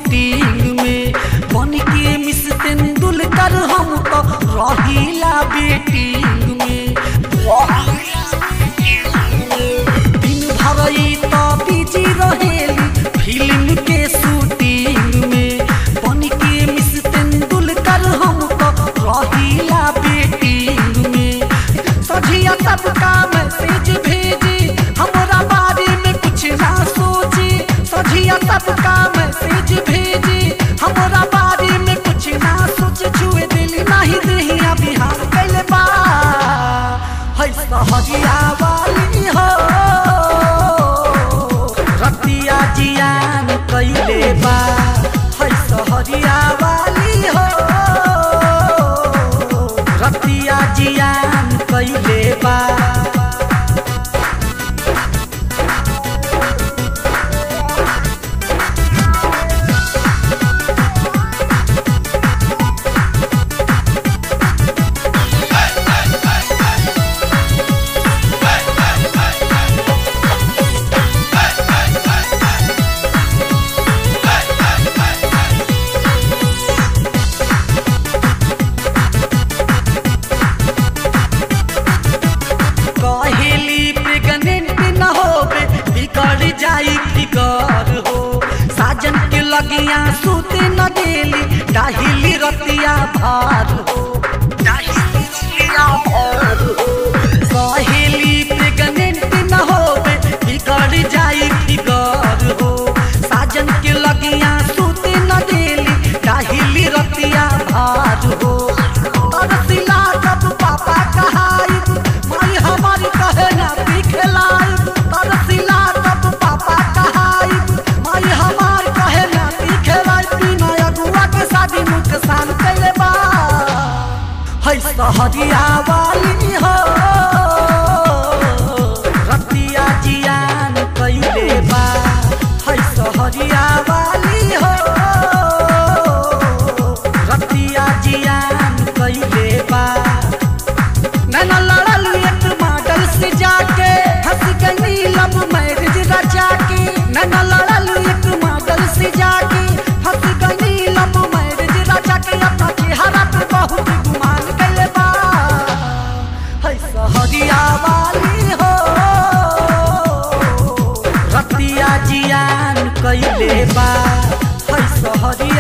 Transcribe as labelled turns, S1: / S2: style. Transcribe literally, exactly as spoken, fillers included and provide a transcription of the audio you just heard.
S1: shooting में बन के मिस तेंदुलकर हम तो रहीला बेटिंग में दिन भर तो बिजी रहेली फिल्म के शूटिंग में बन के मिस तेंदुलकर हम तो रहीला बेटिंग में सझिया सबका मैसेज भेजे हमारा बारे में कुछ ना सोचे सझिया सबका मैसेज भेजे हमारा बारे में कुछ ना सोचे छुए दिल नहीं दहिया बिहार कैले बा है सहरिया वाली हो रतिया जियान कैले बा है सहरिया वाली हो रतिया जियान कैले बा जाई फिकर हो साजन के लगिया सूते न देली डाहिली रतिया भार हो डाहिली रतिया भार हो कहेली प्रेग्नेंट न होवे बिगड़ जाई फिकर हो साजन के लगिया सूते न देली डाहिली रतिया भार हो तरसिला कब पापा कहाई माई हमारी कहे ना दिखलाई तरसिला नुकसान कैले बा है सहरिया वाली हो रतिया जियान कैले बा है सहरिया वाली हो रतिया जियान कैले बा नैना लड़ल एक मॉडल से जाके हंस गई लब मैरिज रचा के नैना लड़ल एक मॉडल से जाके हंस गई लब अपना चेहरा पे बहुत गुमान कैले बा है सहरिया वाली हो रतिया जियान कैले बा है सहरिया